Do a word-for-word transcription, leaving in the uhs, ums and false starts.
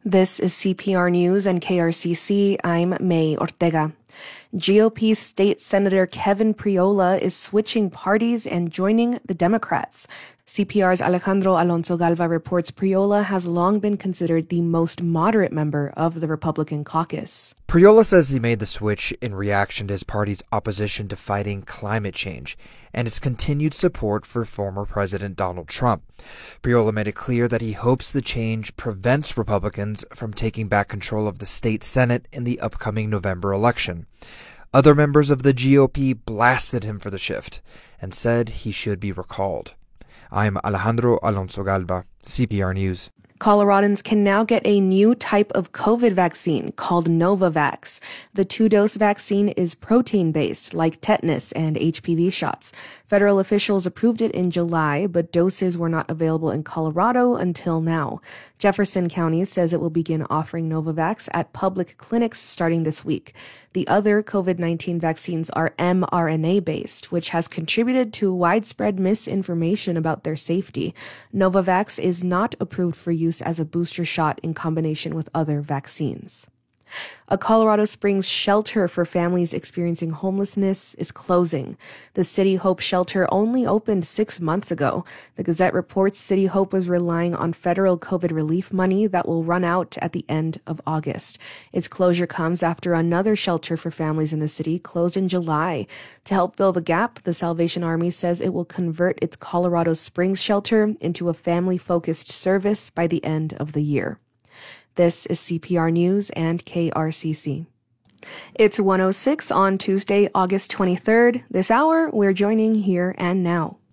This is C P R News and K R C C. I'm May Ortega. G O P State Senator Kevin Priola is switching parties and joining the Democrats. C P R's Alejandro Alonso Galva reports Priola has long been considered the most moderate member of the Republican caucus. Priola says he made the switch in reaction to his party's opposition to fighting climate change and its continued support for former President Donald Trump. Priola made it clear that he hopes the change prevents Republicans from taking back control of the state Senate in the upcoming November election. Other members of the G O P blasted him for the shift and said he should be recalled. I'm Alejandro Alonso Galva, C P R News. Coloradans can now get a new type of COVID vaccine called Novavax. The two-dose vaccine is protein-based, like tetanus and H P V shots. Federal officials approved it in July, but doses were not available in Colorado until now. Jefferson County says it will begin offering Novavax at public clinics starting this week. The other COVID nineteen vaccines are mRNA-based, which has contributed to widespread misinformation about their safety. Novavax is not approved for use as a booster shot in combination with other vaccines. A Colorado Springs shelter for families experiencing homelessness is closing. The City Hope shelter only opened six months ago. The Gazette reports City Hope was relying on federal COVID relief money that will run out at the end of August. Its closure comes after another shelter for families in the city closed in July. To help fill the gap, the Salvation Army says it will convert its Colorado Springs shelter into a family-focused service by the end of the year. This is C P R News and K R C C. It's one oh six on Tuesday, August twenty-third. This hour, we're joining Here and Now.